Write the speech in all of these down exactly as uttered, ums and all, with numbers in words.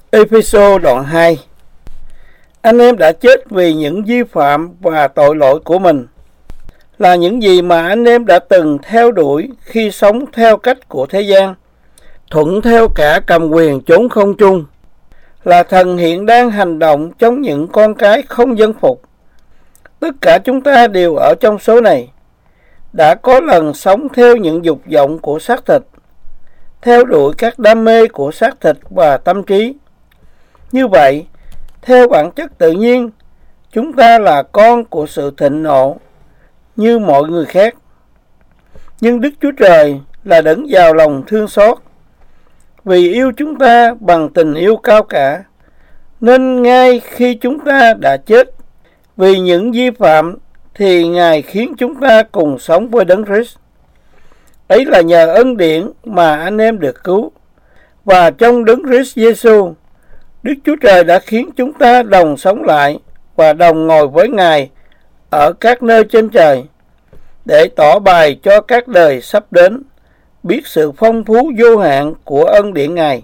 Ê-phê-sô đoạn hai. Anh em đã chết vì những vi phạm và tội lỗi của mình, là những gì mà anh em đã từng theo đuổi khi sống theo cách của thế gian, thuận theo cả cầm quyền chốn không trung, là thần hiện đang hành động trong những con cái không dân phục. Tất cả chúng ta đều ở trong số này, đã có lần sống theo những dục vọng của xác thịt, theo đuổi các đam mê của xác thịt và tâm trí. Như vậy, theo bản chất tự nhiên, chúng ta là con của sự thịnh nộ như mọi người khác. Nhưng Đức Chúa Trời là đấng giàu lòng thương xót, vì yêu chúng ta bằng tình yêu cao cả, nên ngay khi chúng ta đã chết vì những vi phạm, thì Ngài khiến chúng ta cùng sống với Đấng Christ. Ấy là nhờ ân điển mà anh em được cứu, và trong Đấng Christ Giêsu, Đức Chúa Trời đã khiến chúng ta đồng sống lại và đồng ngồi với Ngài ở các nơi trên trời, để tỏ bày cho các đời sắp đến biết sự phong phú vô hạn của ân điển Ngài,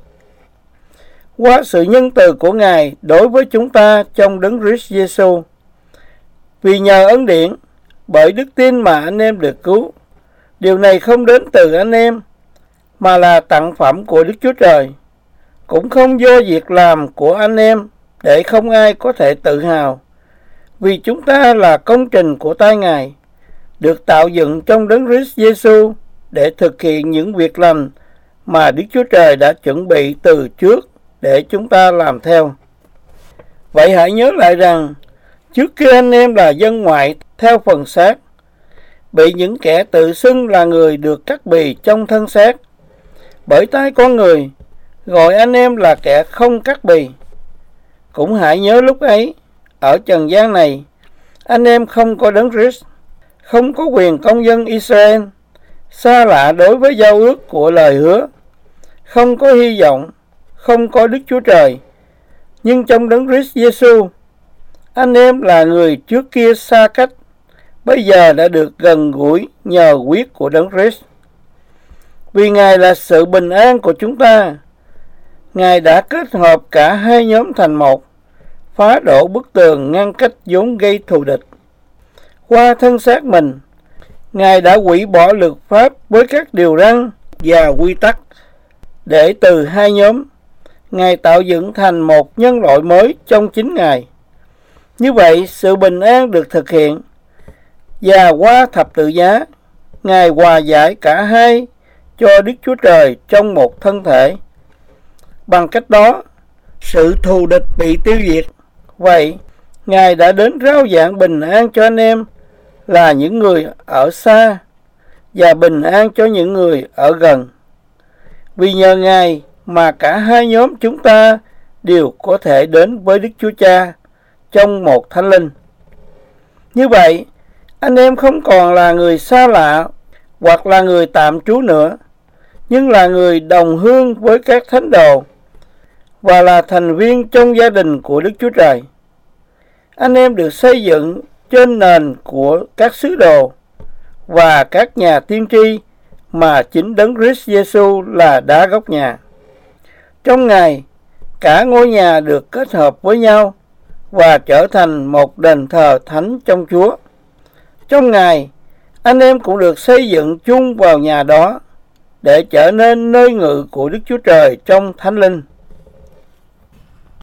qua sự nhân từ của Ngài đối với chúng ta trong Đấng Christ Giêsu. Vì nhờ ân điển, bởi đức tin mà anh em được cứu. Điều này không đến từ anh em, mà là tặng phẩm của Đức Chúa Trời, cũng không do việc làm của anh em, để không ai có thể tự hào. Vì chúng ta là công trình của tay Ngài, được tạo dựng trong Đấng Christ Giêsu để thực hiện những việc lành mà Đức Chúa Trời đã chuẩn bị từ trước để chúng ta làm theo. Vậy hãy nhớ lại rằng, trước kia anh em là dân ngoại theo phần xác, bị những kẻ tự xưng là người được cắt bì trong thân xác bởi tay con người, gọi anh em là kẻ không cắt bì. Cũng hãy nhớ lúc ấy, ở trần gian này, anh em không có Đấng Christ, không có quyền công dân Israel, xa lạ đối với giao ước của lời hứa, không có hy vọng, không có Đức Chúa Trời. Nhưng trong Đấng Christ Giêsu, anh em là người trước kia xa cách, bây giờ đã được gần gũi nhờ huyết của Đấng Christ. Vì Ngài là sự bình an của chúng ta, Ngài đã kết hợp cả hai nhóm thành một, phá đổ bức tường ngăn cách vốn gây thù địch. Qua thân xác mình, Ngài đã hủy bỏ luật pháp với các điều răn và quy tắc, để từ hai nhóm, Ngài tạo dựng thành một nhân loại mới trong chính Ngài. Như vậy, sự bình an được thực hiện, và qua thập tự giá, Ngài hòa giải cả hai cho Đức Chúa Trời trong một thân thể. Bằng cách đó, sự thù địch bị tiêu diệt. Vậy, Ngài đã đến rao giảng bình an cho anh em là những người ở xa, và bình an cho những người ở gần. Vì nhờ Ngài mà cả hai nhóm chúng ta đều có thể đến với Đức Chúa Cha trong một Thánh Linh. Như vậy, anh em không còn là người xa lạ hoặc là người tạm trú nữa, nhưng là người đồng hương với các thánh đồ và là thành viên trong gia đình của Đức Chúa Trời. Anh em được xây dựng trên nền của các sứ đồ và các nhà tiên tri, mà chính Đấng Christ Giêsu là đá gốc nhà. Trong Ngài, cả ngôi nhà được kết hợp với nhau và trở thành một đền thờ thánh trong Chúa. Trong Ngài, anh em cũng được xây dựng chung vào nhà đó, để trở nên nơi ngự của Đức Chúa Trời trong Thánh Linh.